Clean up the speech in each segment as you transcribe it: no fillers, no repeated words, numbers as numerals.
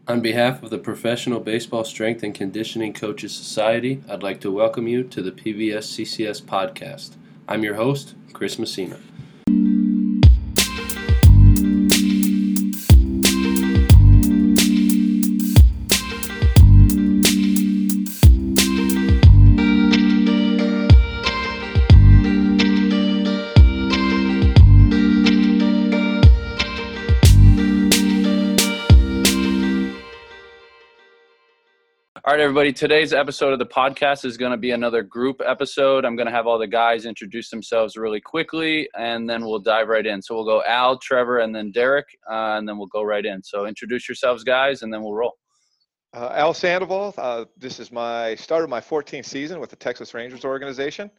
On behalf of the Professional Baseball Strength and Conditioning Coaches Society, I'd like to welcome you to the PBS CCS podcast. I'm your host, Chris Messina. All right, everybody, today's episode of the podcast is going to be another group episode. I'm going to have all the guys introduce themselves really quickly, and then we'll dive right in. So we'll go Al, Trevor, and then Derek, and then we'll go right in. So introduce yourselves, guys, and then we'll roll. Al Sandoval. This is my start of my 14th season with the Texas Rangers organization.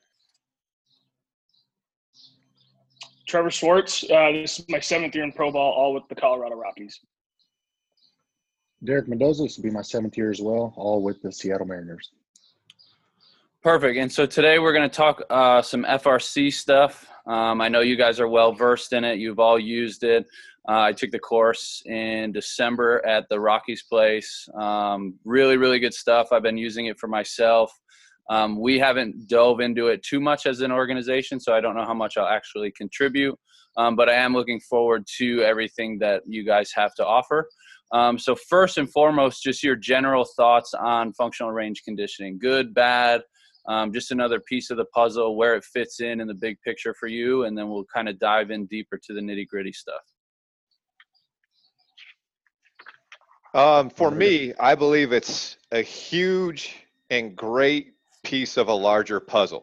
Trevor Schwartz. This is my 7th year in pro ball, all with the Colorado Rockies. Derek Mendoza. This will be my 7th year as well, all with the Seattle Mariners. Perfect. And so today we're going to talk some FRC stuff. I know you guys are well versed in it. You've all used it. I took the course in December at the Rockies place. Really, really good stuff. I've been using it for myself. We haven't dove into it too much as an organization, so I don't know how much I'll actually contribute. But I am looking forward to everything that you guys have to offer. So first and foremost, just your general thoughts on functional range conditioning. Good, bad, just another piece of the puzzle, where it fits in the big picture for you, and then we'll kind of dive in deeper to the nitty-gritty stuff. For me, I believe it's a huge and great piece of a larger puzzle.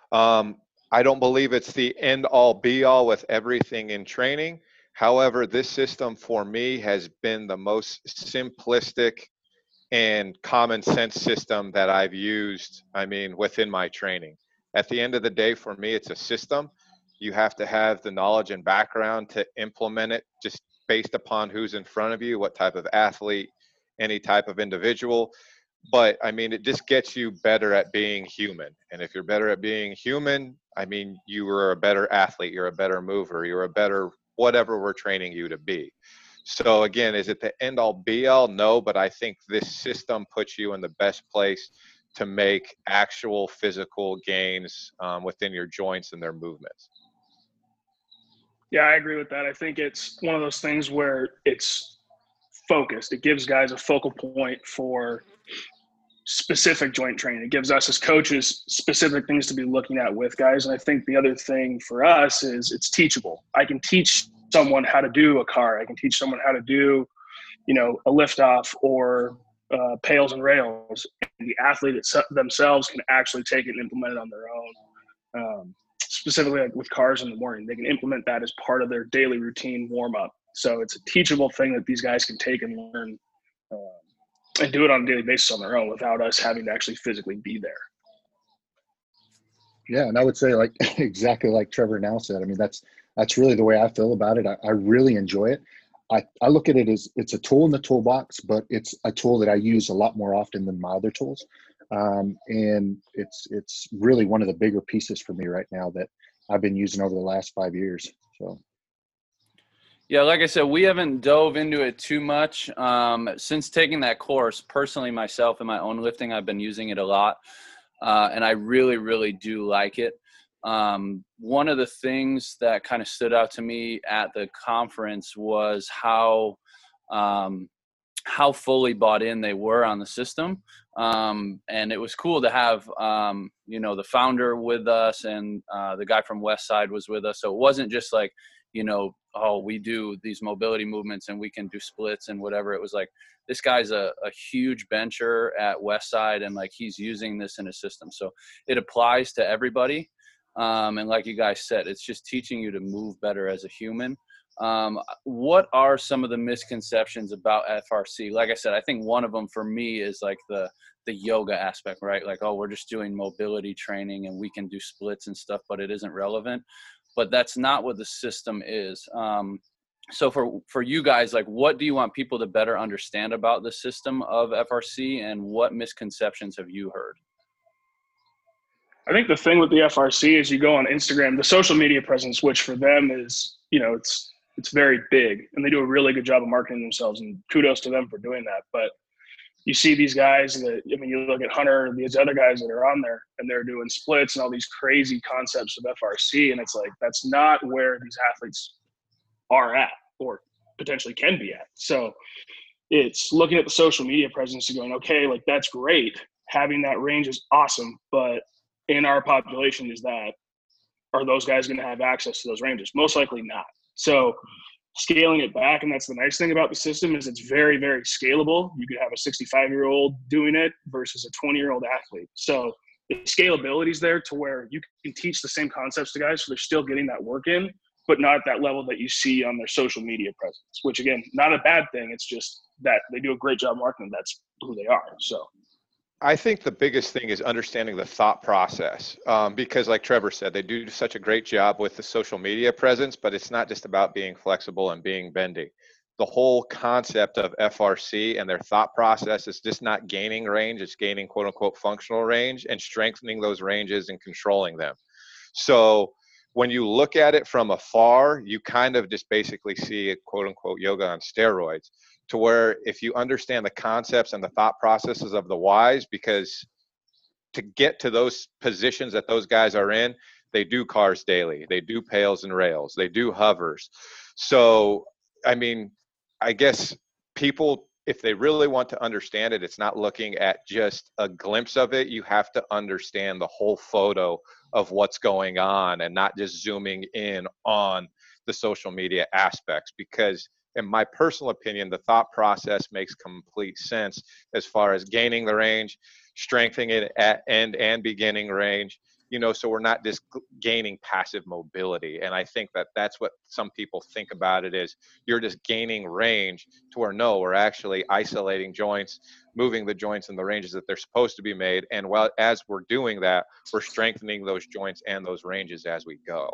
I don't believe it's the end-all, be-all with everything in training. However, this system for me has been the most simplistic and common sense system that I've used, within my training. At the end of the day, for me, it's a system. You have to have the knowledge and background to implement it just based upon who's in front of you, what type of athlete, any type of individual. But, it just gets you better at being human. And if you're better at being human, you are a better athlete, you're a better mover, you're a better whatever we're training you to be. So again, is it the end all be all? No, but I think this system puts you in the best place to make actual physical gains within your joints and their movements. Yeah, I agree with that. I think it's one of those things where it's focused. It gives guys a focal point for specific joint training. It gives us as coaches specific things to be looking at with guys. And I think the other thing for us is it's teachable. I can teach someone how to do a car. I can teach someone how to do, a lift off or pails and rails. And the athlete themselves can actually take it and implement it on their own. Specifically like with cars in the morning, they can implement that as part of their daily routine warm up. So it's a teachable thing that these guys can take and learn and do it on a daily basis on their own without us having to actually physically be there. Yeah, and I would say exactly like Trevor now said. That's really the way I feel about it. I really enjoy it. I look at it as it's a tool in the toolbox, but it's a tool that I use a lot more often than my other tools. And it's really one of the bigger pieces for me right now that I've been using over the last 5 years. So. Yeah, like I said, we haven't dove into it too much. Since taking that course, personally, myself in my own lifting, I've been using it a lot. And I really, really do like it. One of the things that kind of stood out to me at the conference was how fully bought in they were on the system. And it was cool to have, the founder with us, and the guy from Westside was with us. So it wasn't just like, we do these mobility movements and we can do splits and whatever. It was like, this guy's a huge bencher at Westside, and he's using this in his system. So it applies to everybody. And like you guys said, it's just teaching you to move better as a human. What are some of the misconceptions about FRC? Like I said, I think one of them for me is the yoga aspect, right? We're just doing mobility training and we can do splits and stuff, but it isn't relevant. But that's not what the system is. So for you guys, what do you want people to better understand about the system of FRC, and what misconceptions have you heard? I think the thing with the FRC is you go on Instagram, the social media presence, which for them is, it's It's very big, and they do a really good job of marketing themselves, and kudos to them for doing that. But you see these guys that, I mean, you look at Hunter, these other guys that are on there, and they're doing splits and all these crazy concepts of FRC, and it's like, that's not where these athletes are at or potentially can be at. So it's looking at the social media presence and going, okay, like, that's great. Having that range is awesome, but in our population, are those guys going to have access to those ranges? Most likely not. So scaling it back, and that's the nice thing about the system, is it's very, very scalable. You could have a 65-year-old doing it versus a 20-year-old athlete. So the scalability is there to where you can teach the same concepts to guys, so they're still getting that work in, but not at that level that you see on their social media presence, which, again, not a bad thing. It's just that they do a great job marketing. That's who they are. So I think the biggest thing is understanding the thought process, because like Trevor said, they do such a great job with the social media presence, but it's not just about being flexible and being bendy. The whole concept of FRC and their thought process is just not gaining range, it's gaining quote unquote functional range and strengthening those ranges and controlling them. So when you look at it from afar, you kind of just basically see a quote unquote yoga on steroids, to where if you understand the concepts and the thought processes of the whys, because to get to those positions that those guys are in, they do cars daily, they do pails and rails, they do hovers. So, I mean, I guess people, if they really want to understand it, it's not looking at just a glimpse of it. You have to understand the whole photo of what's going on and not just zooming in on the social media aspects, because in my personal opinion, the thought process makes complete sense as far as gaining the range, strengthening it at end and beginning range, so we're not just gaining passive mobility. And I think that that's what some people think about it, is you're just gaining range, to where no, we're actually isolating joints, moving the joints in the ranges that they're supposed to be made. And while as we're doing that, we're strengthening those joints and those ranges as we go.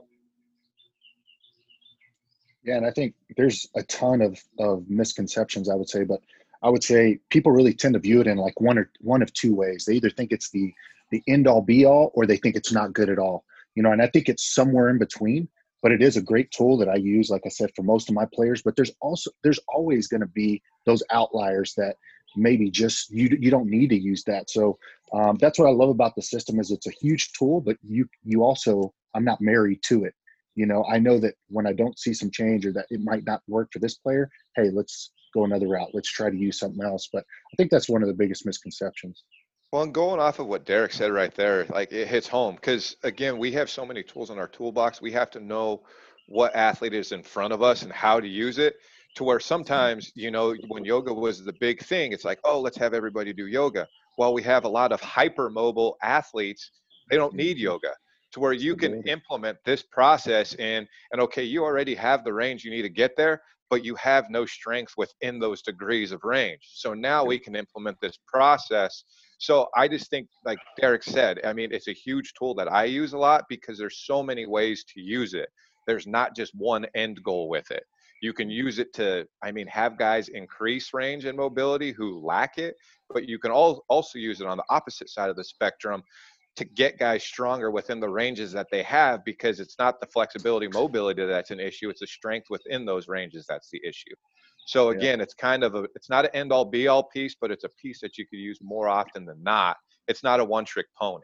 Yeah, and I think there's a ton of misconceptions, I would say, but I would say people really tend to view it in like one of two ways. They either think it's the end all be all, or they think it's not good at all. And I think it's somewhere in between, but it is a great tool that I use, like I said, for most of my players. But there's always going to be those outliers that maybe just you don't need to use that. So that's what I love about the system, is it's a huge tool, but you also, I'm not married to it. I know that when I don't see some change, or that it might not work for this player, hey, let's go another route. Let's try to use something else. But I think that's one of the biggest misconceptions. Well, and going off of what Derek said right there, like, it hits home, because again, we have so many tools in our toolbox. We have to know what athlete is in front of us and how to use it, to where sometimes, when yoga was the big thing, it's like, oh, let's have everybody do yoga. Well, we have a lot of hypermobile athletes. They don't need yoga, to where you can implement this process and okay, you already have the range you need to get there, but you have no strength within those degrees of range. So now we can implement this process. So I just think, like Derek said, I mean, it's a huge tool that I use a lot, because there's so many ways to use it. There's not just one end goal with it. You can use it to, have guys increase range and mobility who lack it, but you can also use it on the opposite side of the spectrum to get guys stronger within the ranges that they have, because it's not the flexibility, mobility that's an issue. It's the strength within those ranges that's the issue. So again, it's kind of it's not an end all be all piece, but it's a piece that you could use more often than not. It's not a one trick pony.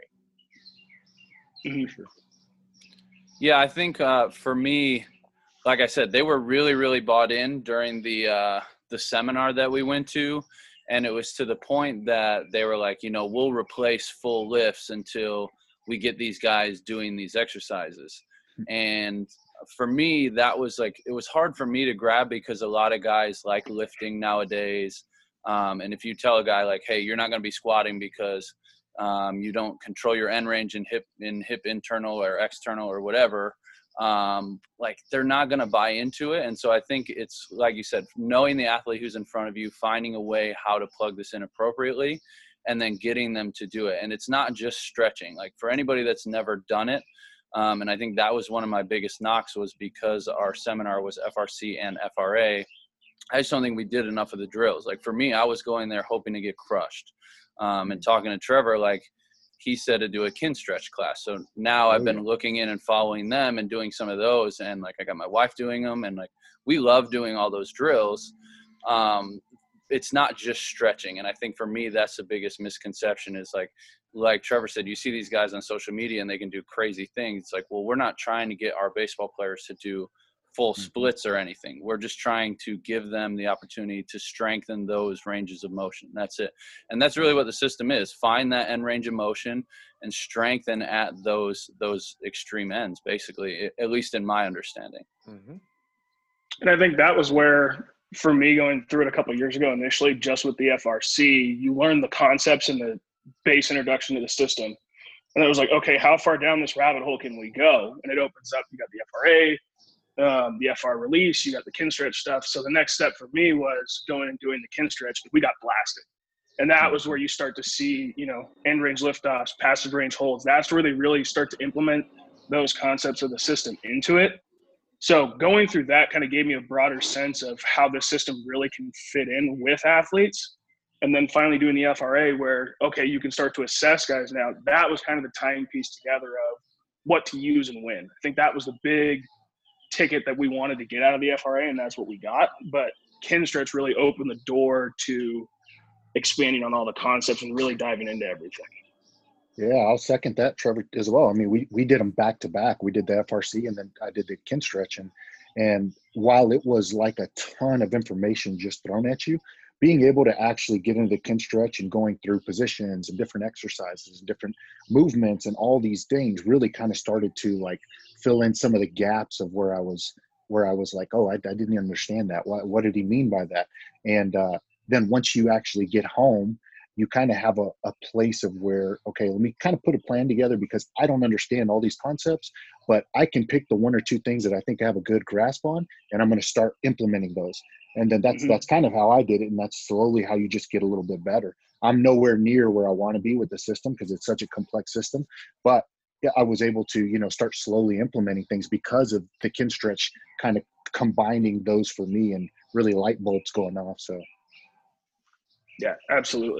Mm-hmm. Yeah, I think for me, like I said, they were really, really bought in during the seminar that we went to. And it was to the point that they were like, we'll replace full lifts until we get these guys doing these exercises. And for me, that was like, it was hard for me to grab, because a lot of guys like lifting nowadays. And if you tell a guy like, hey, you're not going to be squatting because you don't control your end range in hip internal or external or whatever, like, they're not going to buy into it. And so I think it's, like you said, knowing the athlete who's in front of you, finding a way how to plug this in appropriately, and then getting them to do it. And it's not just stretching. Like, for anybody that's never done it, and I think that was one of my biggest knocks, was because our seminar was FRC and FRA, I just don't think we did enough of the drills. Like, for me, I was going there hoping to get crushed. And talking to Trevor, like, he said to do a Kinstretch class. So now I've been looking in and following them and doing some of those. And like, I got my wife doing them, and like, we love doing all those drills. It's not just stretching. And I think for me, that's the biggest misconception is like Trevor said, you see these guys on social media and they can do crazy things. It's like, well, we're not trying to get our baseball players to do full splits or anything. We're just trying to give them the opportunity to strengthen those ranges of motion. That's it. And that's really what the system is. Find that end range of motion and strengthen at those extreme ends, basically, at least in my understanding. Mm-hmm. And I think that was where, for me, going through it a couple of years ago, initially, just with the FRC, you learn the concepts and the base introduction to the system. And it was like, okay, how far down this rabbit hole can we go? And it opens up, you got the FRA, the FR release, you got the Kinstretch stuff. So the next step for me was going and doing the Kinstretch. We got blasted. And that was where you start to see, end range liftoffs, passive range holds. That's where they really start to implement those concepts of the system into it. So going through that kind of gave me a broader sense of how the system really can fit in with athletes. And then finally doing the FRA where, okay, you can start to assess guys now. That was kind of the tying piece together of what to use and when. I think that was the big ticket that we wanted to get out of the FRA, and that's what we got. But Kinstretch really opened the door to expanding on all the concepts and really diving into everything. Yeah, I'll second that, Trevor, as well. I mean, we did them back to back. We did the FRC, and then I did the Kinstretch. And while it was like a ton of information just thrown at you, being able to actually get into the Kinstretch and going through positions and different exercises and different movements and all these things really kind of started to like fill in some of the gaps of where I was like, oh, I didn't understand that. What did he mean by that? And then once you actually get home, you kind of have a place of where, okay, let me kind of put a plan together because I don't understand all these concepts, but I can pick the one or two things that I think I have a good grasp on, and I'm going to start implementing those. And then that's kind of how I did it, and that's slowly how you just get a little bit better. I'm nowhere near where I want to be with the system because it's such a complex system, but yeah, I was able to, start slowly implementing things because of the Kinstretch kind of combining those for me and really light bulbs going off. So. Yeah, absolutely.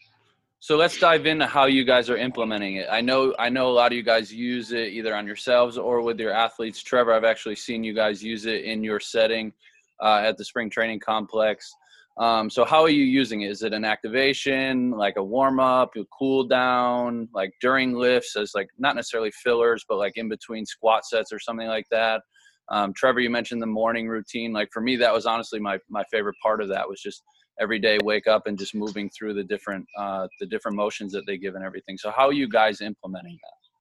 So let's dive into how you guys are implementing it. I know a lot of you guys use it either on yourselves or with your athletes. Trevor, I've actually seen you guys use it in your setting at the spring training complex. So how are you using it? Is it an activation, like a warm-up, a cool down, like during lifts as like not necessarily fillers, but like in between squat sets or something like that? Trevor, you mentioned the morning routine. Like for me, that was honestly my favorite part of that was just every day wake up and just moving through the different motions that they give and everything. So how are you guys implementing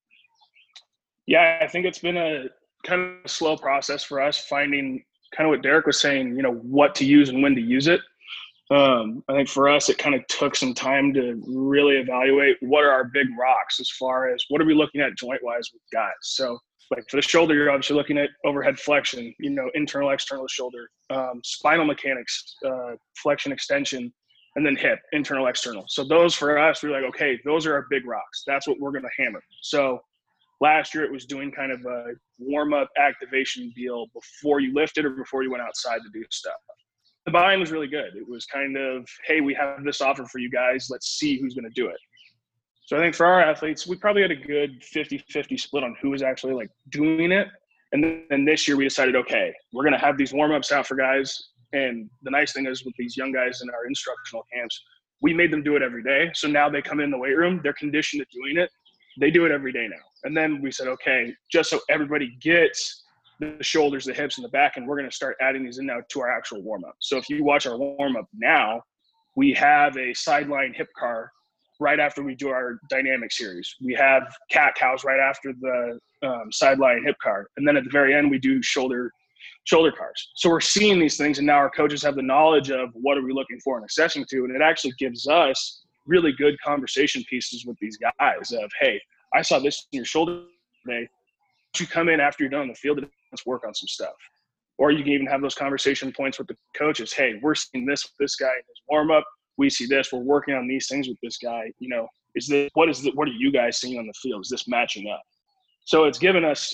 that? Yeah, I think it's been a kind of slow process for us finding kind of what Derek was saying, what to use and when to use it. I think for us, it kind of took some time to really evaluate what are our big rocks as far as what are we looking at joint wise with guys. So like for the shoulder, you're obviously looking at overhead flexion, internal, external shoulder, spinal mechanics, flexion, extension, and then hip, internal, external. So those for us, we're like, okay, those are our big rocks. That's what we're going to hammer. So last year it was doing kind of a warm-up activation deal before you lifted or before you went outside to do stuff. The buy-in was really good. It was kind of, hey, we have this offer for you guys. Let's see who's going to do it. So I think for our athletes, we probably had a good 50-50 split on who was actually like doing it. And then this year we decided, okay, we're going to have these warm-ups out for guys. And the nice thing is with these young guys in our instructional camps, we made them do it every day. So now they come in the weight room, they're conditioned to doing it. They do it every day now. And then we said, okay, just so everybody gets the shoulders, the hips, and the back, and we're going to start adding these in now to our actual warm-up. So if you watch our warm-up now, we have a sideline hip car right after we do our dynamic series. We have cat cows right after the sideline hip car. And then at the very end, we do shoulder cars. So we're seeing these things, and now our coaches have the knowledge of what are we looking for and assessing to, and it actually gives us really good conversation pieces with these guys of, hey, I saw this in your shoulder today. You come in after you're done on the field and let's work on some stuff. Or you can even have those conversation points with the coaches. Hey, we're seeing this with this guy in his warm-up. We see this. We're working on these things with this guy. What are you guys seeing on the field? Is this matching up? So it's giving us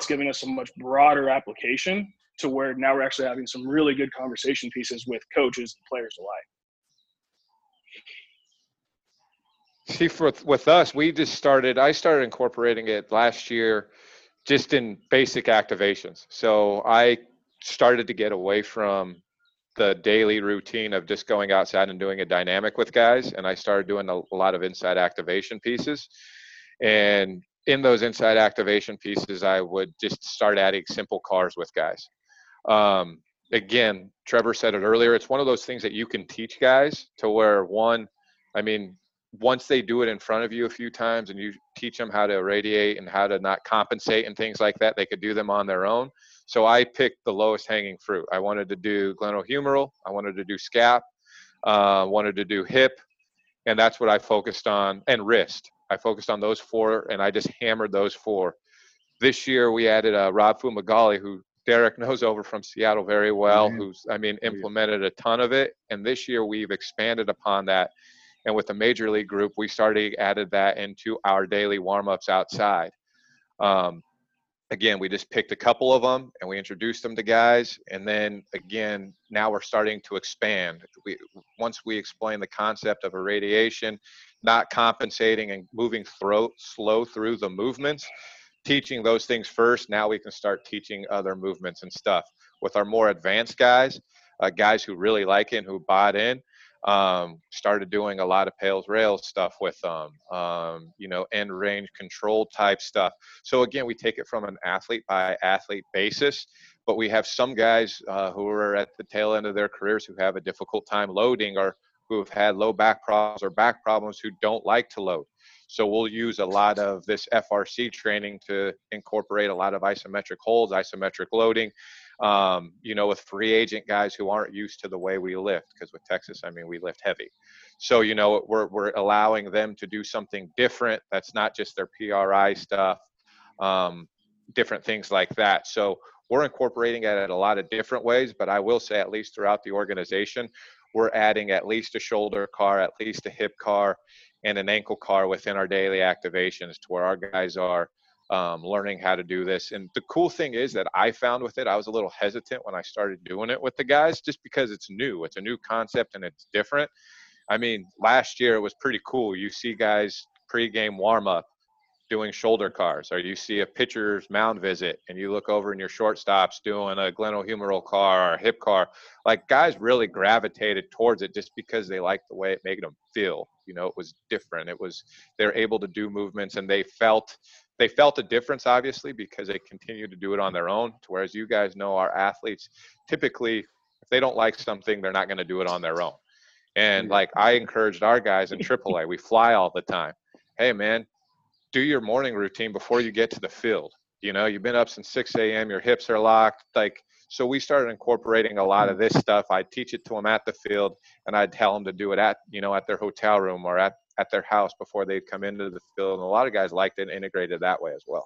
a much broader application to where now we're actually having some really good conversation pieces with coaches and players alike. See, with us, I started incorporating it last year just in basic activations. So I started to get away from the daily routine of just going outside and doing a dynamic with guys. And I started doing a lot of inside activation pieces. And in those inside activation pieces, I would just start adding simple cars with guys. Again, Trevor said it earlier, it's one of those things that you can teach guys to where once they do it in front of you a few times and you teach them how to irradiate and how to not compensate and things like that, they could do them on their own. So I picked the lowest hanging fruit. I wanted to do glenohumeral. I wanted to do scap. Wanted to do hip. And that's what I focused on. And wrist. I focused on those 4, and I just hammered those 4. This year we added Rob Fumagalli, who Derek knows over from Seattle very well, who's, implemented a ton of it. And this year we've expanded upon that. And with the major league group, we added that into our daily warm-ups outside. Again, we just picked a couple of them and we introduced them to guys. And then again, now we're starting to expand. Once we explain the concept of irradiation, not compensating and moving slow through the movements, teaching those things first, now we can start teaching other movements and stuff. With our more advanced guys, guys who really like it and who bought in, started doing a lot of Pales Rails stuff with them, end range control type stuff. So again, we take it from an athlete by athlete basis, but we have some guys who are at the tail end of their careers who have a difficult time loading, or who have had low back problems or back problems who don't like to load. So we'll use a lot of this FRC training to incorporate a lot of isometric holds, isometric loading, with free agent guys who aren't used to the way we lift, because with Texas, we lift heavy. So, we're allowing them to do something different. That's not just their PRI stuff, different things like that. So we're incorporating it in a lot of different ways, but I will say at least throughout the organization, we're adding at least a shoulder car, at least a hip car, and an ankle car within our daily activations, to where our guys are learning how to do this. And the cool thing is that I found with it, I was a little hesitant when I started doing it with the guys, just because it's new. It's a new concept and it's different. Last year it was pretty cool. You see guys pre-game warm-up doing shoulder cars, or you see a pitcher's mound visit and you look over and your shortstops doing a glenohumeral car or a hip car. Like, guys really gravitated towards it just because they liked the way it made them feel. It was different. They're able to do movements, and they felt a difference, obviously, because they continued to do it on their own. Whereas you guys know, our athletes, typically, if they don't like something, they're not going to do it on their own. And like, I encouraged our guys in AAA, we fly all the time. Hey man, do your morning routine before you get to the field. You've been up since 6 a.m., your hips are locked. So we started incorporating a lot of this stuff. I'd teach it to them at the field, and I'd tell them to do it at their hotel room or at their house before they'd come into the field. And a lot of guys liked it and integrated that way as well.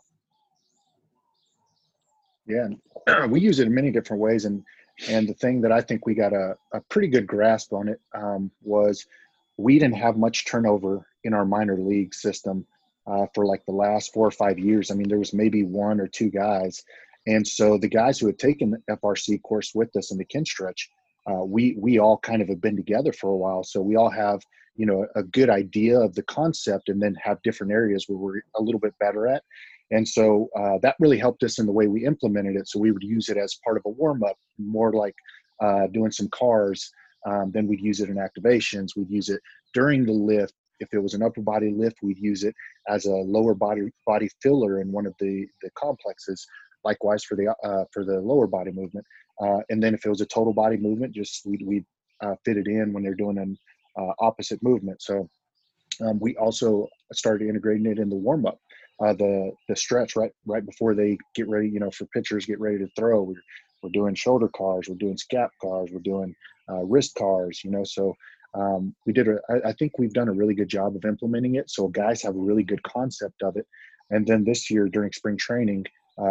Yeah, we use it in many different ways. And the thing that I think we got a pretty good grasp on it was we didn't have much turnover in our minor league system for like the last 4 or 5 years. There was maybe 1 or 2 guys. And so the guys who had taken the FRC course with us in the Kinstretch, we all kind of have been together for a while. So we all have, a good idea of the concept, and then have different areas where we're a little bit better at. And so that really helped us in the way we implemented it. So we would use it as part of a warm-up, more like doing some cars. Then we'd use it in activations. We'd use it during the lift. If it was an upper body lift, we'd use it as a lower body filler in one of the complexes. Likewise for the lower body movement. And then if it was a total body movement, just we'd fit it in when they're doing an opposite movement. So we also started integrating it in the warm up, the stretch right before they get ready. For pitchers get ready to throw, we're doing shoulder cars, we're doing scap cars, we're doing wrist cars. So I think we've done a really good job of implementing it. So guys have a really good concept of it. And then this year during spring training,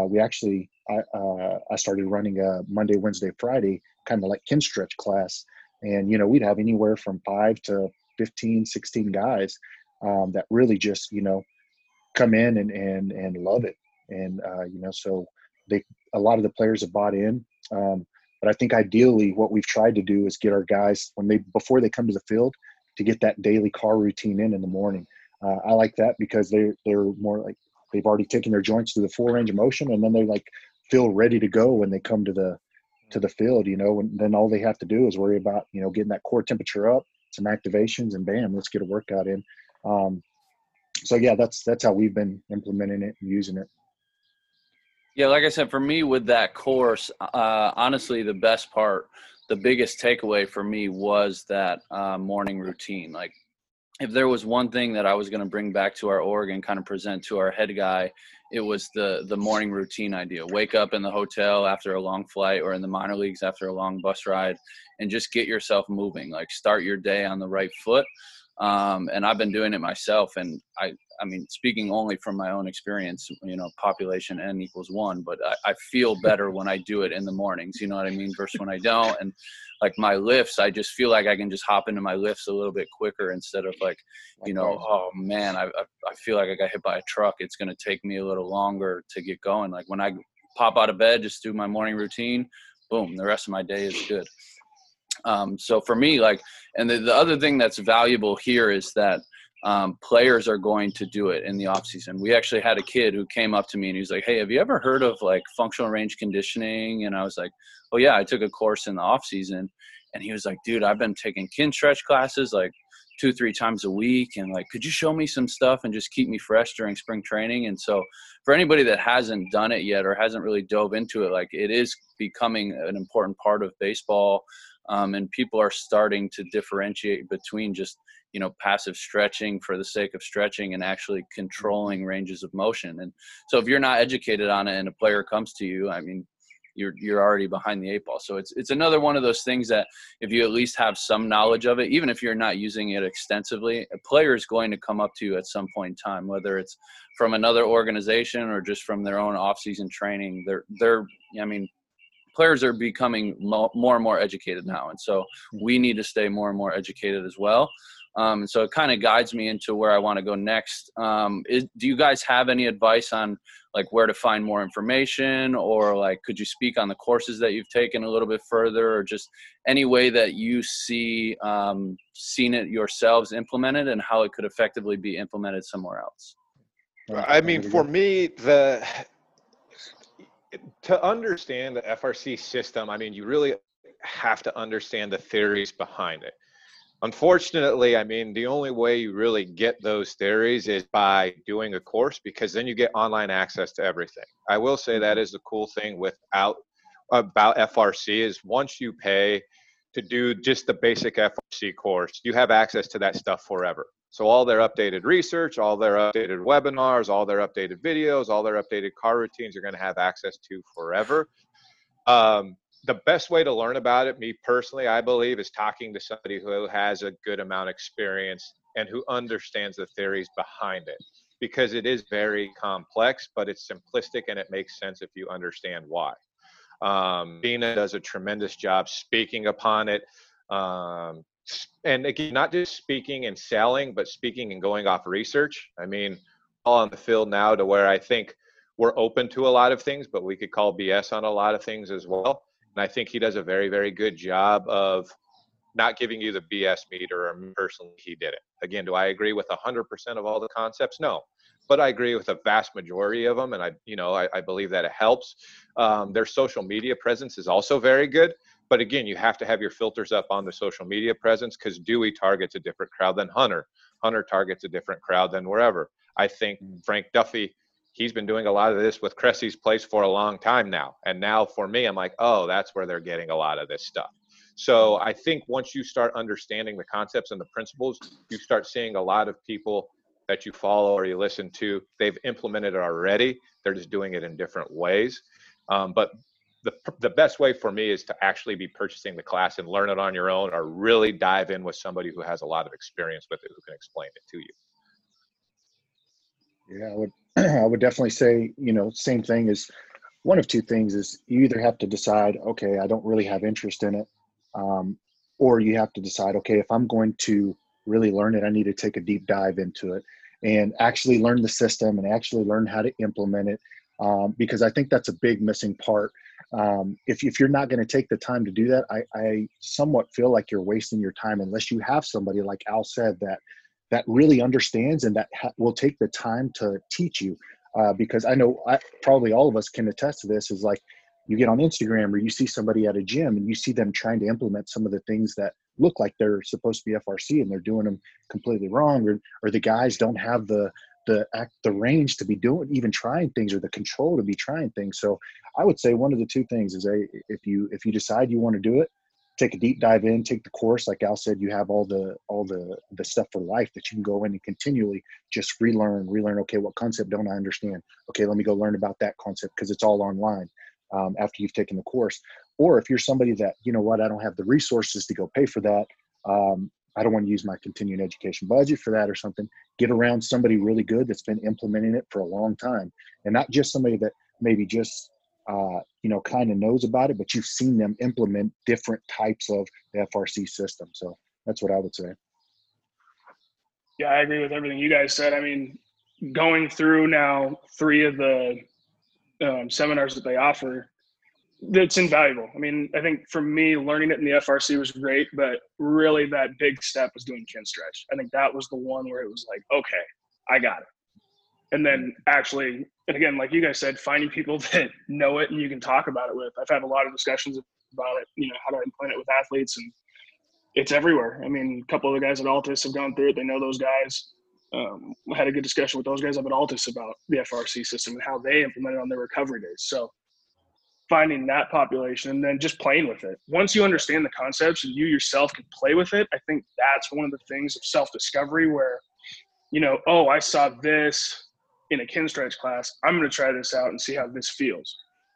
I started running a Monday, Wednesday, Friday, kind of like Kinstretch class. And, we'd have anywhere from 5 to 15, 16 guys that really just, come in and love it. And, so a lot of the players have bought in. But I think ideally what we've tried to do is get our guys before they come to the field, to get that daily car routine in the morning. I like that because they're more like they've already taken their joints to the full range of motion, and then they like feel ready to go when they come to the field, you know, and then all they have to do is worry about, you know, getting that core temperature up, some activations, and bam, let's get a workout in. So yeah, that's how we've been implementing it and using it. Yeah, like I said, for me with that course, honestly, the biggest takeaway for me was that morning routine. Like, if there was one thing that I was going to bring back to our org and kind of present to our head guy, it was the morning routine idea. Wake up in the hotel after a long flight or in the minor leagues after a long bus ride and just get yourself moving. Like, start your day on the right foot. And I've been doing it myself. And I mean, speaking only from my own experience, you know, population N equals 1, but I feel better when I do it in the mornings, you know what I mean? Versus when I don't. And like my lifts, I just feel like I can just hop into my lifts a little bit quicker instead of like, you know, oh man, I feel like I got hit by a truck. It's going to take me a little longer to get going. Like when I pop out of bed, just do my morning routine, boom, the rest of my day is good. So for me, like, and the other thing that's valuable here is that players are going to do it in the off season. We actually had a kid who came up to me and he was like, "Hey, have you ever heard of like functional range conditioning?" And I was like, "Oh yeah, I took a course in the off season." And he was like, "Dude, I've been taking Kinstretch classes like 2-3 times a week. And like, could you show me some stuff and just keep me fresh during spring training?" And so for anybody that hasn't done it yet or hasn't really dove into it, like it is becoming an important part of baseball. And people are starting to differentiate between just, you know, passive stretching for the sake of stretching and actually controlling ranges of motion. And so if you're not educated on it and a player comes to you, I mean, you're already behind the 8 ball. So it's another one of those things that if you at least have some knowledge of it, even if you're not using it extensively, a player is going to come up to you at some point in time, whether it's from another organization or just from their own off-season training. I mean, players are becoming more and more educated now. And so we need to stay more and more educated as well. And so it kind of guides me into where I want to go next. Do you guys have any advice on like where to find more information, or like, could you speak on the courses that you've taken a little bit further, or just any way that you seen it yourselves implemented and how it could effectively be implemented somewhere else? I mean, for me, to understand the FRC system, I mean, you really have to understand the theories behind it. Unfortunately, I mean, the only way you really get those theories is by doing a course, because then you get online access to everything. I will say that is the cool thing about FRC is once you pay to do just the basic FRC course, you have access to that stuff forever. So all their updated research, all their updated webinars, all their updated videos, all their updated car routines, you're going to have access to forever. The best way to learn about it, me personally, I believe, is talking to somebody who has a good amount of experience and who understands the theories behind it, because it is very complex, but it's simplistic and it makes sense if you understand why. Dina does a tremendous job speaking upon it. And again, not just speaking and selling, but speaking and going off research. I mean, all on the field now to where I think we're open to a lot of things, but we could call BS on a lot of things as well. And I think he does a very, very good job of not giving you the BS meter, or personally, he did it. Again, do I agree with 100% of all the concepts? No, but I agree with a vast majority of them. And I believe that it helps. Their social media presence is also very good. But again, you have to have your filters up on the social media presence, because Dewey targets a different crowd than Hunter. Hunter targets a different crowd than wherever. I think Frank Duffy, he's been doing a lot of this with Cressy's Place for a long time now. And now for me, I'm like, oh, that's where they're getting a lot of this stuff. So I think once you start understanding the concepts and the principles, you start seeing a lot of people that you follow or you listen to, they've implemented it already. They're just doing it in different ways. But the best way for me is to actually be purchasing the class and learn it on your own, or really dive in with somebody who has a lot of experience with it, who can explain it to you. Yeah, I would definitely say, you know, same thing is one of two things is you either have to decide, okay, I don't really have interest in it. Or you have to decide, okay, if I'm going to really learn it, I need to take a deep dive into it and actually learn the system and actually learn how to implement it. Because I think that's a big missing part. If you're not going to take the time to do that, I somewhat feel like you're wasting your time unless you have somebody, like Al said, that really understands and that will take the time to teach you. Because I know probably all of us can attest to this, is like you get on Instagram or you see somebody at a gym and you see them trying to implement some of the things that look like they're supposed to be FRC and they're doing them completely wrong, or the guys don't have the range to be doing, even trying things, or the control to be trying things. So I would say one of the two things is if you decide you want to do it, take a deep dive in, take the course. Like Al said, you have all the stuff for life that you can go in and continually just relearn. Okay, what concept don't I understand? Okay, let me go learn about that concept, because it's all online after you've taken the course. Or if you're somebody that, you know what, I don't have the resources to go pay for that. I don't want to use my continuing education budget for that or something. Get around somebody really good that's been implementing it for a long time, and not just somebody that maybe just kind of knows about it, but you've seen them implement different types of the FRC system. So that's what I would say. Yeah, I agree with everything you guys said. I mean, going through now 3 of the seminars that they offer, it's invaluable. I mean, I think for me, learning it in the FRC was great, but really that big step was doing Kinstretch. I think that was the one where it was like, okay, I got it. And then actually, and again, like you guys said, finding people that know it and you can talk about it with. I've had a lot of discussions about it, how to implement it with athletes, and it's everywhere. I mean, a couple of the guys at Altus have gone through it. They know those guys. I had a good discussion with those guys up at Altus about the FRC system and how they implement it on their recovery days. So finding that population and then just playing with it. Once you understand the concepts and you yourself can play with it, I think that's one of the things of self-discovery where, oh, I saw this in a Kinstretch class. I'm going to try this out and see how this feels.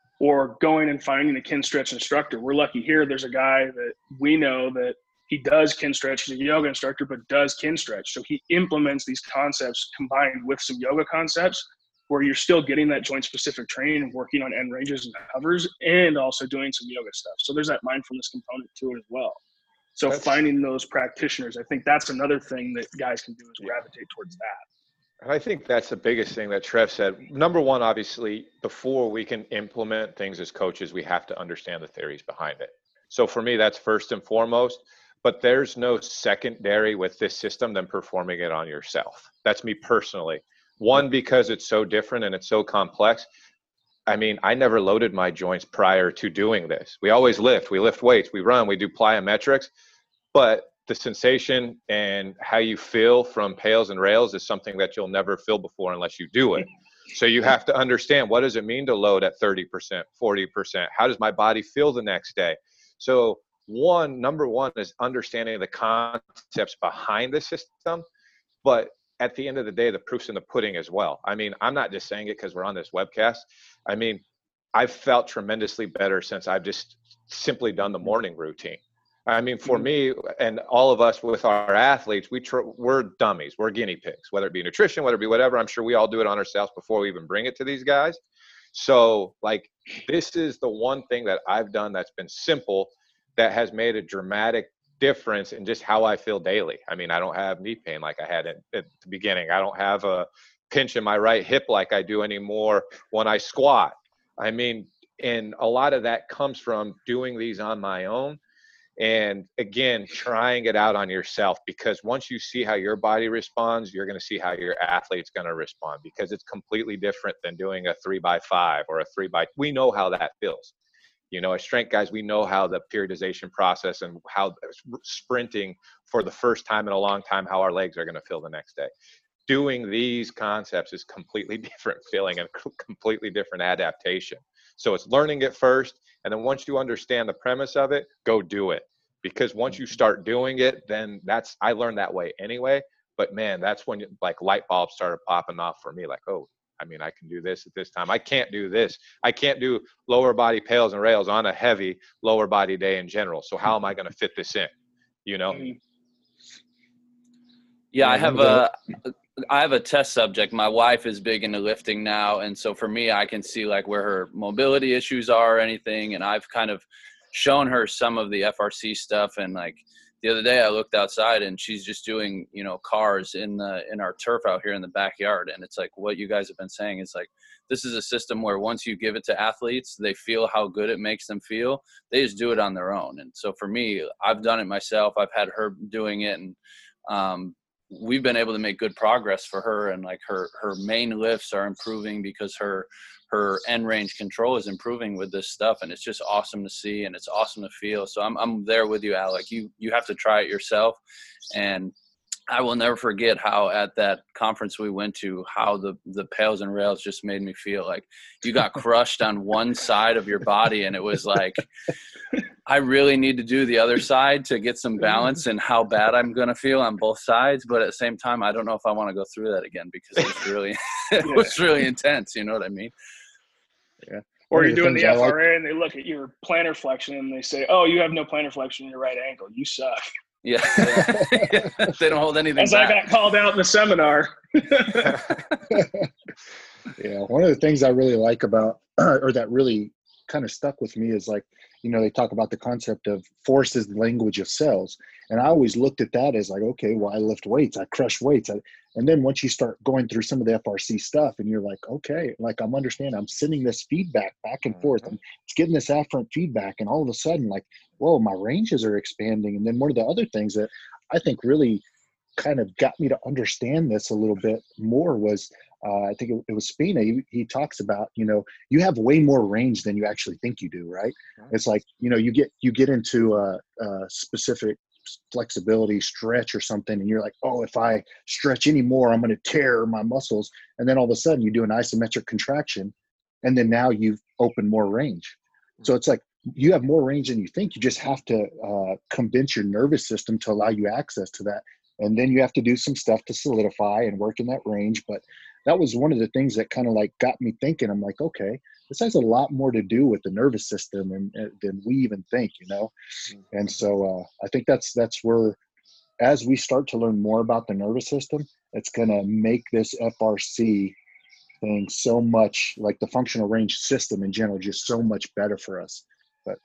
Or going and finding a Kinstretch instructor. We're lucky here. There's a guy that we know that he does Kinstretch. He's a yoga instructor, but does Kinstretch. So he implements these concepts combined with some yoga concepts where you're still getting that joint specific training and working on end ranges and hovers and also doing some yoga stuff. So there's that mindfulness component to it as well. So finding those practitioners, I think that's another thing that guys can do is gravitate towards that. And I think that's the biggest thing that Trev said. Number one, obviously, before we can implement things as coaches, we have to understand the theories behind it. So for me, that's first and foremost. But there's no secondary with this system than performing it on yourself. That's me personally. One, because it's so different and it's so complex. I mean, I never loaded my joints prior to doing this. We always lift. We lift weights. We run. We do plyometrics. But the sensation and how you feel from pails and rails is something that you'll never feel before unless you do it. So you have to understand, what does it mean to load at 30%, 40%? How does my body feel the next day? So number one is understanding the concepts behind the system. But at the end of the day, the proof's in the pudding as well. I mean, I'm not just saying it because we're on this webcast. I mean, I've felt tremendously better since I've just simply done the morning routine. I mean, for me and all of us with our athletes, we're dummies. We're guinea pigs, whether it be nutrition, whether it be whatever. I'm sure we all do it on ourselves before we even bring it to these guys. So, like, this is the one thing that I've done that's been simple that has made a dramatic difference in just how I feel daily. I mean, I don't have knee pain like I had at the beginning. I don't have a pinch in my right hip like I do anymore when I squat. I mean, and a lot of that comes from doing these on my own. And again, trying it out on yourself, because once you see how your body responds, you're going to see how your athlete's going to respond, because it's completely different than doing a 3x5 or a 3x. We know how that feels. As strength guys, we know how the periodization process and how sprinting for the first time in a long time, how our legs are going to feel the next day. Doing these concepts is completely different feeling and completely different adaptation. So it's learning it first. And then once you understand the premise of it, go do it. Because once you start doing it, then I learned that way anyway. But man, that's when like light bulbs started popping off for me. Like, oh, I mean, I can do this at this time. I can't do this. I can't do lower body pails and rails on a heavy lower body day in general. So how am I going to fit this in? Yeah, I have a test subject. My wife is big into lifting now. And so for me, I can see like where her mobility issues are or anything. And I've kind of shown her some of the FRC stuff. And like the other day I looked outside and she's just doing, cars in our turf out here in the backyard. And it's like what you guys have been saying is like, this is a system where once you give it to athletes, they feel how good it makes them feel. They just do it on their own. And so for me, I've done it myself. I've had her doing it. And we've been able to make good progress for her, and like her main lifts are improving because her end range control is improving with this stuff, and it's just awesome to see, and it's awesome to feel. So I'm there with you, Alec. You have to try it yourself. And I will never forget how at that conference we went to, how the pails and rails just made me feel like you got crushed on one side of your body. And it was like, I really need to do the other side to get some balance and how bad I'm going to feel on both sides. But at the same time, I don't know if I want to go through that again, because it was really, it was really intense. You know what I mean? Yeah. Or you're doing the FRA and they look at your plantar flexion and they say, oh, you have no plantar flexion in your right ankle. You suck. Yeah. They don't hold anything As back. I got called out in the seminar. Yeah. One of the things I really like about, or that really kind of stuck with me, is like, you know, they talk about the concept of force is the language of cells. And I always looked at that as like, okay, well, I lift weights, I crush weights. And then once you start going through some of the FRC stuff and you're like, okay, like I'm understanding, I'm sending this feedback back and forth, and it's getting this afferent feedback. And all of a sudden, like, whoa, my ranges are expanding. And then one of the other things that I think really kind of got me to understand this a little bit more was, I think it was Spina. He talks about, you know, you have way more range than you actually think you do, right? It's like, you know, you get into a specific flexibility stretch or something, and you're like, oh, if I stretch any more, I'm going to tear my muscles. And then all of a sudden you do an isometric contraction, and then now you've opened more range. So it's like you have more range than you think. You just have to convince your nervous system to allow you access to that. And then you have to do some stuff to solidify and work in that range. But that was one of the things that kind of like got me thinking. I'm like, okay, this has a lot more to do with the nervous system than we even think, you know? And so I think that's where, as we start to learn more about the nervous system, it's going to make this FRC thing so much, like the functional range system in general, just so much better for us. But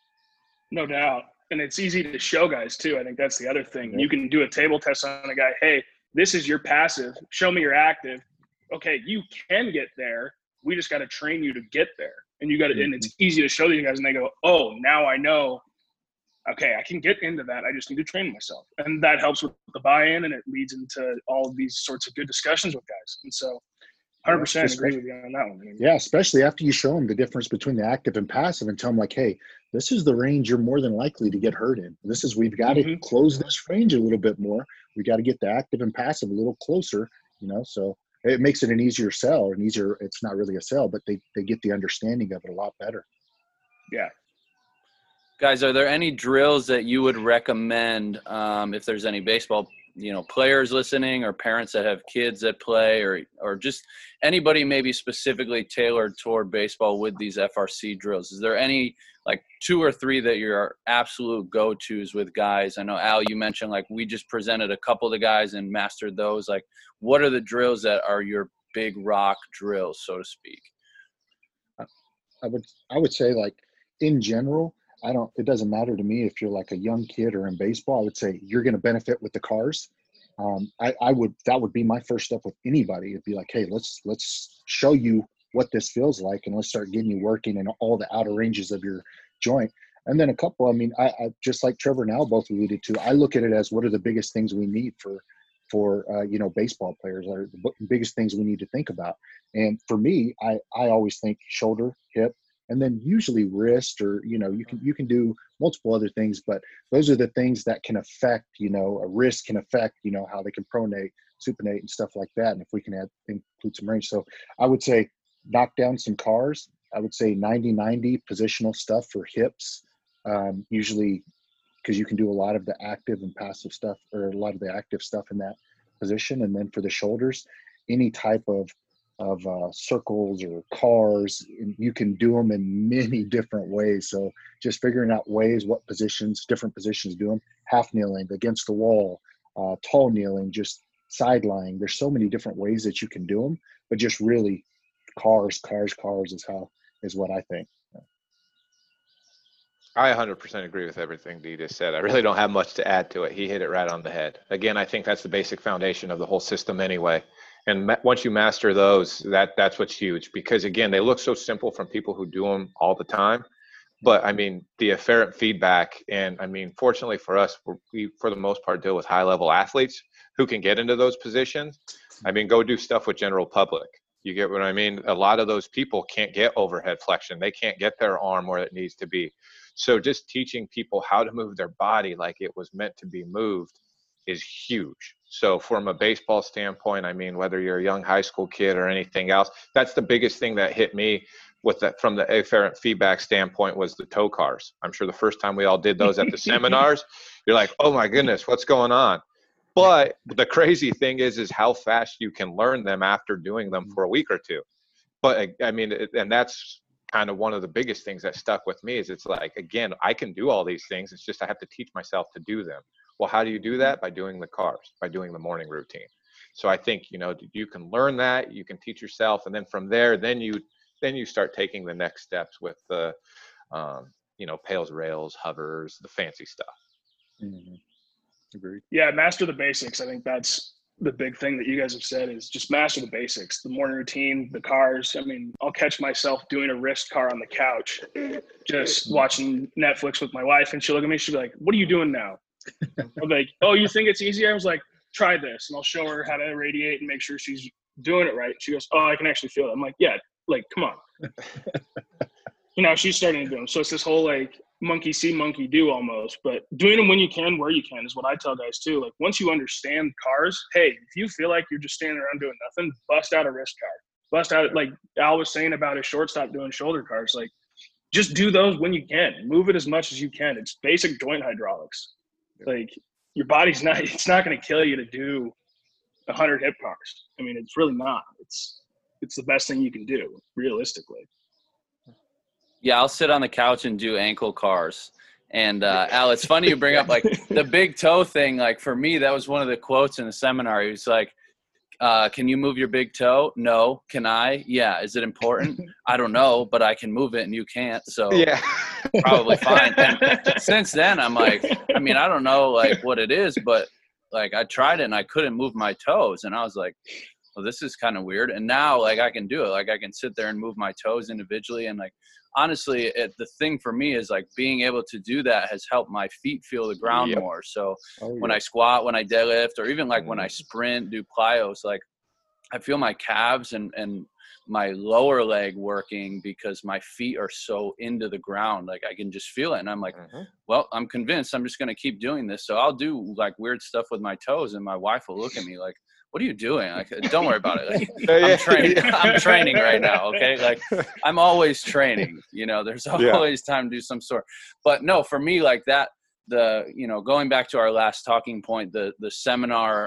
no doubt. And it's easy to show guys too. I think that's the other thing. Yeah. You can do a table test on a guy. Hey, this is your passive. Show me your active. Okay, you can get there. We just got to train you to get there. And you got to, and it's easy to show these guys, and they go, oh, now I know. Okay, I can get into that. I just need to train myself. And that helps with the buy-in, and it leads into all of these sorts of good discussions with guys. And so 100% agree with you on that one. Yeah, especially after you show them the difference between the active and passive and tell them like, hey, this is the range you're more than likely to get hurt in. We've got to close this range a little bit more. We got to get the active and passive a little closer, you know, so it makes it an easier sell, it's not really a sell, but they get the understanding of it a lot better. Yeah. Guys, are there any drills that you would recommend if there's any baseball, you know, players listening or parents that have kids that play, or just anybody maybe specifically tailored toward baseball with these FRC drills? Is there any like 2 or 3 that your absolute go-tos with guys? I know, Al, you mentioned like we just presented a couple of the guys and mastered those. Like, what are the drills that are your big rock drills, so to speak? I would say, like, in general, it doesn't matter to me if you're like a young kid or in baseball. I would say you're going to benefit with the cars. That would be my first step with anybody. It'd be like, hey, let's show you what this feels like, and let's start getting you working in all the outer ranges of your joint. And then a couple, I mean, I just like Trevor and Al both alluded to, I look at it as what are the biggest things we need for you know, baseball players, are the biggest things we need to think about. And for me, I always think shoulder, hip, and then usually wrist, or, you know, you can do multiple other things, but those are the things that can affect, you know, a wrist can affect, you know, how they can pronate, supinate and stuff like that. And if we can include some range. So I would say knock down some cars. I would say 90-90 positional stuff for hips, usually because you can do a lot of the active and passive stuff, or a lot of the active stuff in that position. And then for the shoulders, any type of circles or cars, and you can do them in many different ways. So just figuring out ways, what positions, different positions do them. Half kneeling, against the wall, tall kneeling, just side lying. There's so many different ways that you can do them, but just really cars is what I think. I 100% agree with everything Dee just said. I really don't have much to add to it. He hit it right on the head. Again, I think that's the basic foundation of the whole system anyway. And once you master those, that's what's huge, because again, they look so simple from people who do them all the time. But I mean, the afferent feedback, and I mean, fortunately for us, we for the most part deal with high level athletes. who can get into those positions. I mean, go do stuff with general public. You get what I mean? A lot of those people can't get overhead flexion. They can't get their arm where it needs to be. So just teaching people how to move their body like it was meant to be moved is huge. So from a baseball standpoint, I mean, whether you're a young high school kid or anything else, that's the biggest thing that hit me with that from the afferent feedback standpoint was the toe cars. I'm sure the first time we all did those at the seminars, you're like, oh my goodness, what's going on? But the crazy thing is how fast you can learn them after doing them for a week or two. But I mean, and that's kind of one of the biggest things that stuck with me is it's like, again, I can do all these things. It's just I have to teach myself to do them. Well, how do you do that? By doing the cars, by doing the morning routine. So I think, you know, you can learn that, you can teach yourself. And then from there, then you start taking the next steps with the, you know, pails, rails, hovers, the fancy stuff. Mm-hmm. Agreed. Yeah, master the basics. I think that's the big thing that you guys have said is just master the basics. The morning routine, the cars. I mean, I'll catch myself doing a wrist car on the couch, just watching Netflix with my wife, and she'll look at me. She'll be like, "What are you doing now?" I'm like, "Oh, you think it's easier?" I was like, "Try this," and I'll show her how to radiate and make sure she's doing it right. She goes, "Oh, I can actually feel it." I'm like, "Yeah, like come on." You know, she's starting to do them. So it's this whole like monkey see, monkey do almost, but doing them when you can, where you can is what I tell guys too. Like once you understand cars, hey, if you feel like you're just standing around doing nothing, bust out a wrist car. Bust out, like Al was saying about his shortstop doing shoulder cars. Like just do those when you can. Move it as much as you can. It's basic joint hydraulics. Like your body's not, it's not going to kill you to do 100 hip cars. I mean, it's really not. It's the best thing you can do, realistically. Yeah, I'll sit on the couch and do ankle cars. And Al, it's funny you bring up like the big toe thing. Like for me, that was one of the quotes in the seminar. He was like, can you move your big toe? No. Can I? Yeah. Is it important? I don't know, but I can move it and you can't. So Yeah, probably fine. And since then, I'm like, I mean, I don't know like what it is, but like I tried it and I couldn't move my toes. And I was like, well, this is kind of weird. And now like I can do it. Like I can sit there and move my toes individually. And like, honestly, the thing for me is like being able to do that has helped my feet feel the ground more. So when I squat, when I deadlift, or even like when I sprint, do plyos, like I feel my calves and my lower leg working because my feet are so into the ground. Like I can just feel it. And I'm like, well, I'm convinced I'm just going to keep doing this. So I'll do like weird stuff with my toes and my wife will look at me like, what are you doing? Like, don't worry about it. Like, I'm training right now. Okay. Like I'm always training, you know, there's always time to do some sort, but no, for me like that, you know, going back to our last talking point, the seminar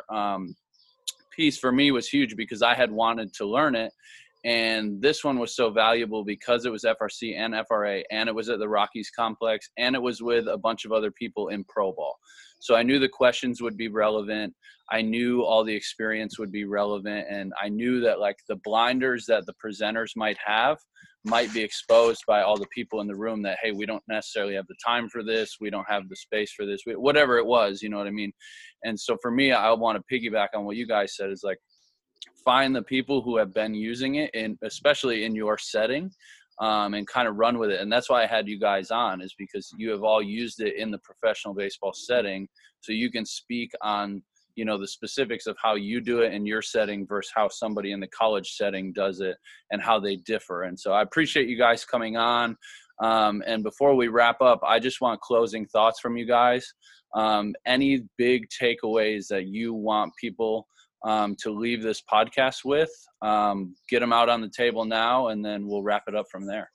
piece for me was huge because I had wanted to learn it. And this one was so valuable because it was FRC and FRA, and it was at the Rockies complex, and it was with a bunch of other people in pro ball. So I knew the questions would be relevant. I knew all the experience would be relevant. And I knew that like the blinders that the presenters might have might be exposed by all the people in the room that, hey, we don't necessarily have the time for this. We don't have the space for this, whatever it was, you know what I mean? And so for me, I want to piggyback on what you guys said is like, find the people who have been using it, and especially in your setting, and kind of run with it. And that's why I had you guys on, is because you have all used it in the professional baseball setting. So you can speak on, you know, the specifics of how you do it in your setting versus how somebody in the college setting does it and how they differ. And so I appreciate you guys coming on. And before we wrap up, I just want closing thoughts from you guys. Any big takeaways that you want people to leave this podcast with, get them out on the table now, and then we'll wrap it up from there.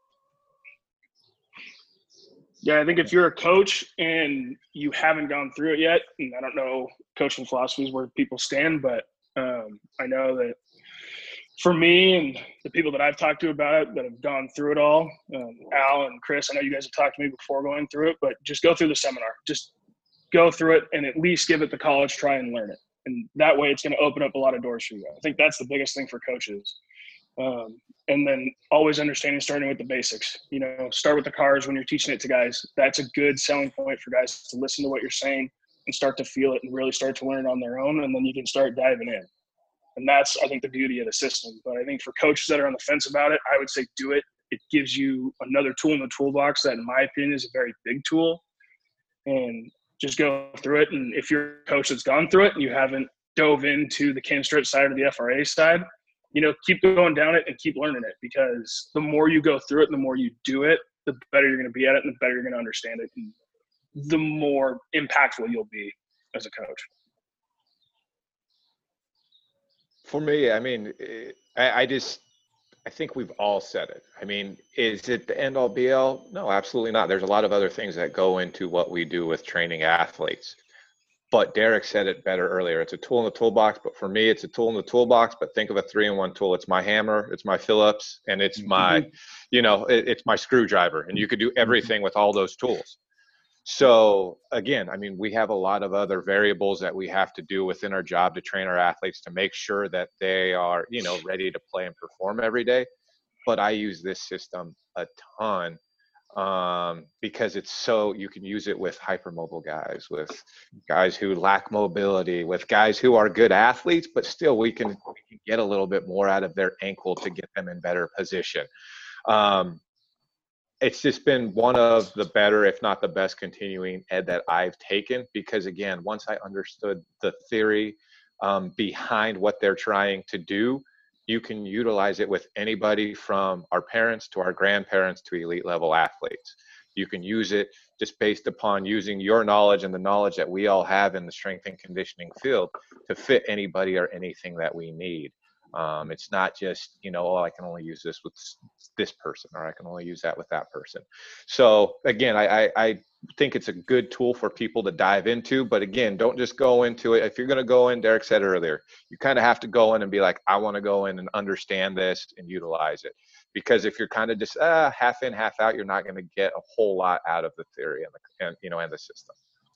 Yeah, I think if you're a coach and you haven't gone through it yet, and I don't know coaching philosophies where people stand, but I know that for me and the people that I've talked to about it that have gone through it all, Al and Chris, I know you guys have talked to me before going through it, but just go through the seminar. Just go through it and at least give it the college try and learn it. And that way it's going to open up a lot of doors for you. I think that's the biggest thing for coaches. And then always understanding, starting with the basics, you know, start with the cars when you're teaching it to guys. That's a good selling point for guys to listen to what you're saying and start to feel it and really start to learn it on their own. And then you can start diving in. And that's, I think, the beauty of the system. But I think for coaches that are on the fence about it, I would say do it. It gives you another tool in the toolbox that, in my opinion, is a very big tool. And just go through it. And if you're a coach that's gone through it and you haven't dove into the Kinstrit side or the FRA side, keep going down it and keep learning it, because the more you go through it and the more you do it, the better you're going to be at it and the better you're going to understand it, and the more impactful you'll be as a coach. For me, I mean, I think we've all said it. I mean, is it the end all be all? No, absolutely not. There's a lot of other things that go into what we do with training athletes. But Derek said it better earlier. It's a tool in the toolbox, but for me, it's a tool in the toolbox. But think of a 3-in-1 tool. It's my hammer, it's my Phillips, and it's my, it's my screwdriver. And you could do everything with all those tools. So again, I mean, we have a lot of other variables that we have to do within our job to train our athletes to make sure that they are, ready to play and perform every day. But I use this system a ton because it's so, you can use it with hypermobile guys, with guys who lack mobility, with guys who are good athletes, but still we can get a little bit more out of their ankle to get them in better position. It's just been one of the better, if not the best, continuing ed that I've taken, because again, once I understood the theory behind what they're trying to do, you can utilize it with anybody from our parents to our grandparents to elite level athletes. You can use it just based upon using your knowledge and the knowledge that we all have in the strength and conditioning field to fit anybody or anything that we need. It's not just, I can only use this with this person, or I can only use that with that person. So again, I think it's a good tool for people to dive into, but again, don't just go into it. If you're going to go in, Derek said earlier, you kind of have to go in and be like, I want to go in and understand this and utilize it. Because if you're kind of just half in, half out, you're not going to get a whole lot out of the theory and the system.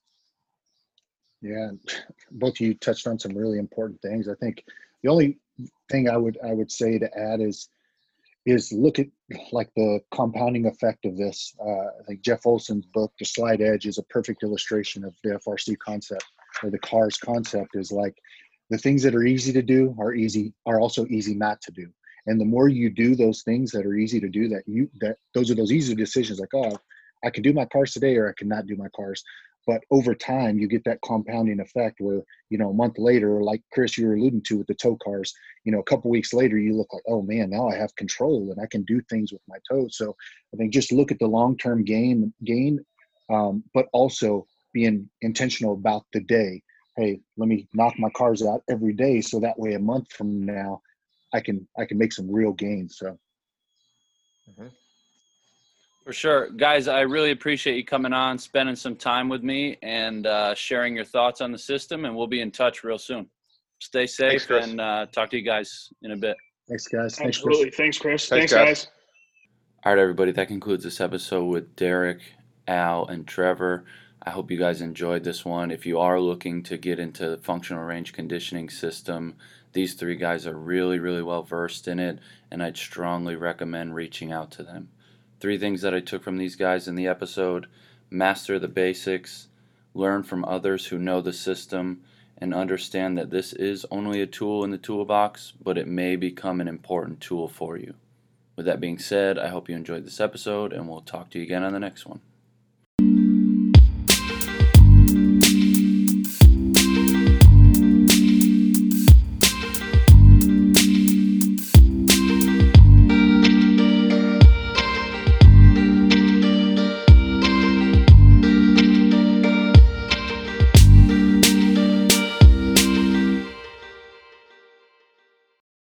Yeah, both of you touched on some really important things. I think the only thing I would say to add is look at like the compounding effect of this. I think Jeff Olson's book, The Slight Edge, is a perfect illustration of the FRC concept, or the CARS concept. Is like the things that are easy to do are also easy not to do. And the more you do those things that are easy to do, those are those easy decisions. Like, oh, I can do my CARS today, or I cannot do my CARS. But over time, you get that compounding effect where, a month later, like Chris, you were alluding to with the toe CARS, a couple weeks later, you look like, oh man, now I have control and I can do things with my toes. So I think just look at the long-term gain, but also being intentional about the day. Hey, let me knock my CARS out every day, so that way a month from now, I can make some real gains. So. Mm-hmm. For sure. Guys, I really appreciate you coming on, spending some time with me, and sharing your thoughts on the system, and we'll be in touch real soon. Stay safe. Thanks, and talk to you guys in a bit. Thanks, guys. Absolutely. Thanks, Chris. Thanks, guys. All right, everybody. That concludes this episode with Derek, Al, and Trevor. I hope you guys enjoyed this one. If you are looking to get into the functional range conditioning system, these three guys are really, really well versed in it, and I'd strongly recommend reaching out to them. 3 things that I took from these guys in the episode: master the basics, learn from others who know the system, and understand that this is only a tool in the toolbox, but it may become an important tool for you. With that being said, I hope you enjoyed this episode, and we'll talk to you again on the next one.